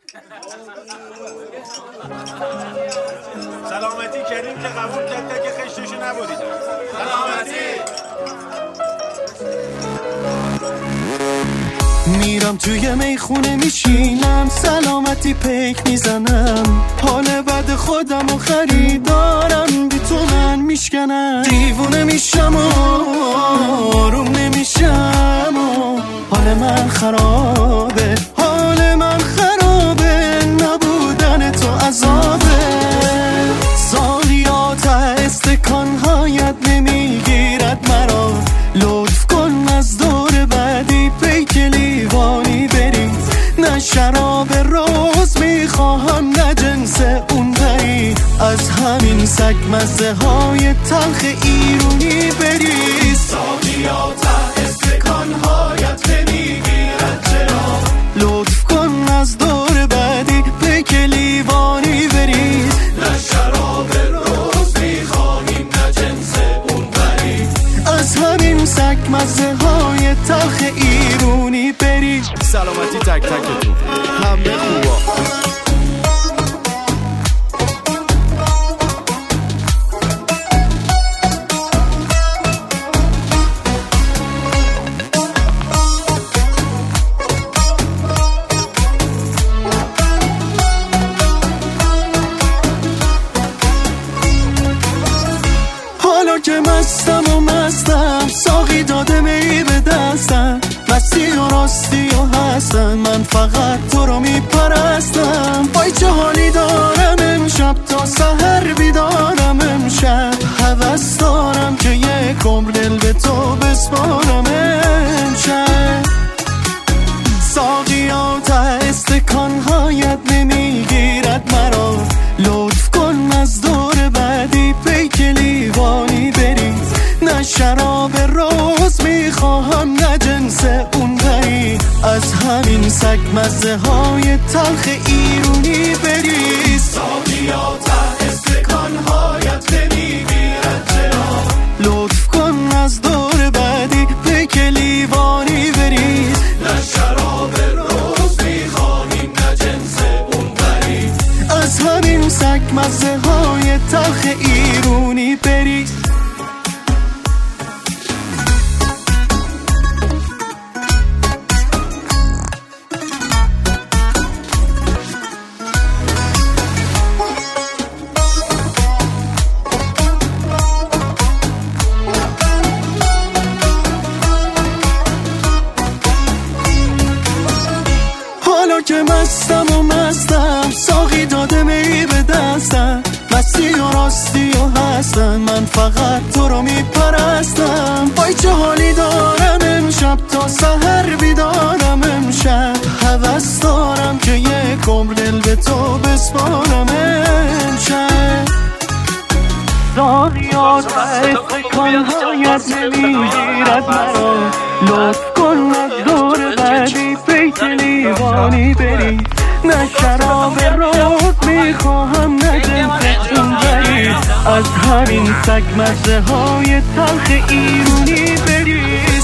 سلامتی کریم که قبول کرده که خشتشو نبرید. سلامتی. میرم توی میخونه میشینم، سلامتی پیک میزنم، حال بد خودم و خریدارم بی تو من میشکنم. دیوونه میشم و آروم نمیشم و حال من خرابه، حال من خرابه، نبودن تو عذابه. سالیات استکانهایت نمیگیرد مرا، لطف کن از دور بعدی پیک لیوانی بری. نه شراب روز میخواهم نه جنس اون بری، از همین سگ مزه های تلخ ایرونی بری. سالیات استکانهایت نمیگیرد چرا، لطف کن از دور بعدی پیک لیوانی بری. نه شراب روز میخواهیم نه جنس اون بری، از همین سگ مزه های تلخ ایرونی بری. سلامتی تک تکتون، همه خوبا. که مستم و مستم، ساقی داده می به دستم، مستی و راستی و هستم، من فقط تو رو میپرستم. وای چه حالی دارم امشب، تا سحر بیدارم امشب، هوس دارم که یک عمر دل به تو بسپارم امشب. ساقیات استکانهایت نمیگیرد مرا، لطف کن از دور بعدی پیک لیوانی بری. نه شراب روز میخواهم نه جنس اون بری، از همین سگ مزه های تلخ ایرونی بری. ساقیات استکانهایت نمیگیرد چرا، لطف کن از دور بعدی پیک لیوانی بری. نه شراب روز میخواهیم نه جنس اون بری، از همین سگ مزه های تلخ ایرونی بری. که مستم و مستم، ساقی داده می به دستم، مستی و راستی و هستم، من فقط تو رو میپرستم. وای چه حالی دارم امشب، تا سحر بیدارم امشب، هوس دارم که یک عمر دل به تو بسپارم امشب. ساقیات استکانهایت نمیگیرد مرا، لطف کن از دور بعدی پیک لیوانی بری. نه شراب روز میخواهم نه جنس اون بری، از همین سگ مزه های تلخ ایرونی بری.